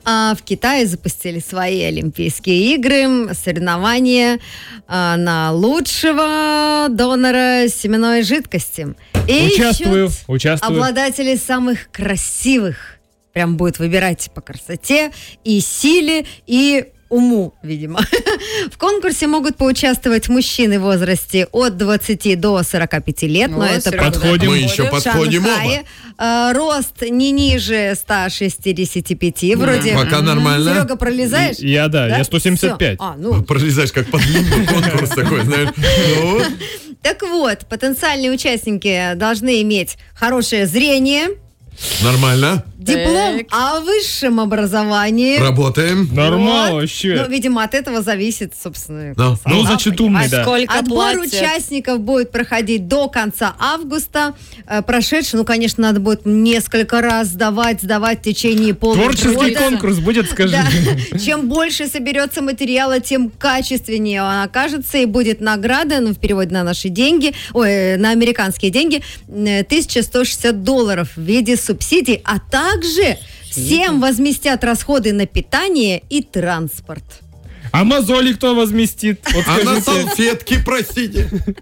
А в Китае запустили свои Олимпийские игры, соревнования на лучшего донора семенной жидкости. И Участвую. Обладатели самых красивых. Прям будет выбирать по красоте и силе, и уму, видимо. В конкурсе могут поучаствовать мужчины в возрасте от 20 до 45 лет. Но это подходим. Мы еще подходим оба. Рост не ниже 165. Вроде. Пока нормально. Серега, пролезаешь? Я 175. Пролезаешь как под лимбу, конкурс такой, знаешь. Так вот, потенциальные участники должны иметь хорошее зрение, Нормально. диплом о высшем образовании. Работаем. Нормально Вот. вообще. Ну, видимо, от этого зависит, собственно. Ну, значит, умный, да. Отбор участников будет проходить до конца августа. Прошедший, конечно, надо будет несколько раз сдавать в течение полугода. Творческий конкурс будет, скажи. Да. Чем больше соберется материала, тем качественнее он окажется, и будет награда, в переводе на наши деньги, на американские деньги, $1160 в виде субсидий, а также всем возместят расходы на питание и транспорт. А мозоли кто возместит? Вот А на скажите. салфетки, простите.